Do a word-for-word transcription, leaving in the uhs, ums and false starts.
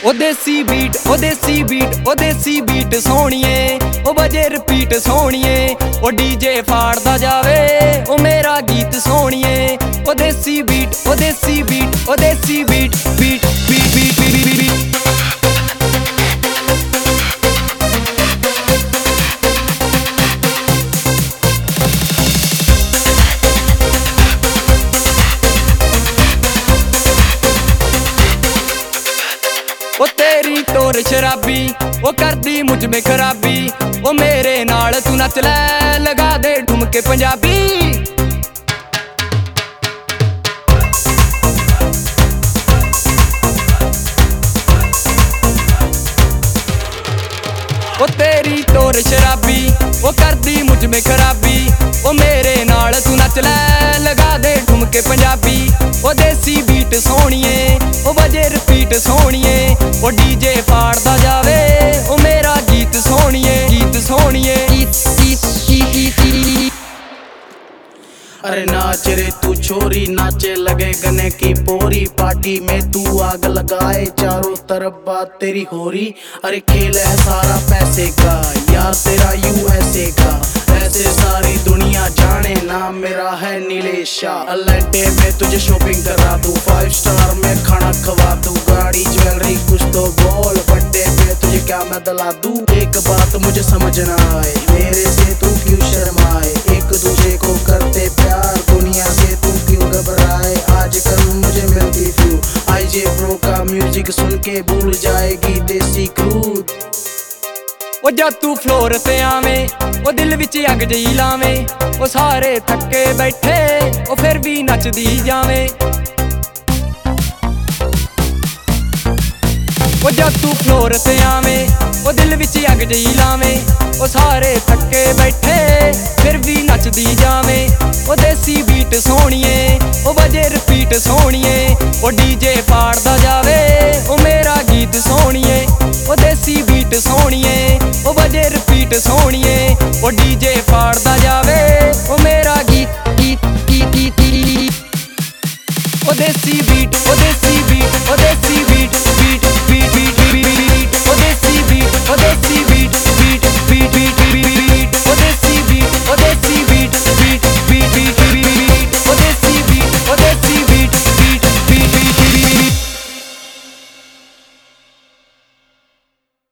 ओ देसी बीट ओ देसी बीट ओ देसी बीट सोहणिए ओ बजे रिपीट सोहणिए ओ डीजे फाड़दा जावे ओ मेरा गीत सोहणिए ओ देसी बीट ओ देसी बीट ओ देसी beat beat beat beat beat beat ओ तेरी टोर शराबी ओ करदी मुझ में खराबी ओ मेरे नाल तू नच लै लगा दे ठुमके पंजाबी ओ तेरी टोर शराबी ओ करदी मुझ में खराबी ओ मेरे नाल तू नच लै लगा दे ठुमके पंजाबी ओ देसी बीट सोहणिए ओ बजे रिपीट सोहणिए ओ डीजे फाड़दा जावे ओ मेरा गीत सोहणिए गीत सोहणिए गीत गीत गीत गीत। अरे नाच रे तू छोरी नाचे लगे गने की पोरी पार्टी में तू आग लगाए चारों तरफ बात तेरी हो रही। अरे खेल है सारा पैसे का यार तेरा यूएसए का ऐसे सारी दुनिया जाने नाम मेरा है नीलेश शाह। अल्लाटे में तुझे शॉपिंग करा दूं फाइव स्टार में खाना खवा दूं गाड़ी ज्वेलरी कुछ तो बोल बर्थडे पे तुझे क्या मैं दिला दूं। एक बात मुझे समझ ना आए मेरे से तू क्यों शर्माए एक दूसरे को करते प्यार दुनिया से तू क्यों घबराए आजकल मुझे मिलती फ्यू आईजे प्रो का म्यूजिक सुन के भूल जाएगी देसी क्रू। ओ जद तू फ्लोर ते आवें ओ दिल विच अग जई लावें ओ सारे थके बैठे ओ फिर भी नचदी जावें ओ जद तू फ्लोर ते आवें ओ दिल विच अग जई लावें ओ सारे थके बैठे फिर भी नचदी जावें ओ देसी बीट सोहणिए ओ बजे रिपीट सोहणिए ओ डीजे फाड़दा जावे ओ मेरा गीत सोहणिए ओ देसी बीट सोहणिए ओ बजे रिपीट सोहणिए ओ डीजे फाड़दा जावे ओ मेरा गीत गीत गीत गीत गीत। ओ देसी बीट ओ देसी बीट ओ देसी beat beat beat beat beat beat ओ देसी बीट ओ देसी बीट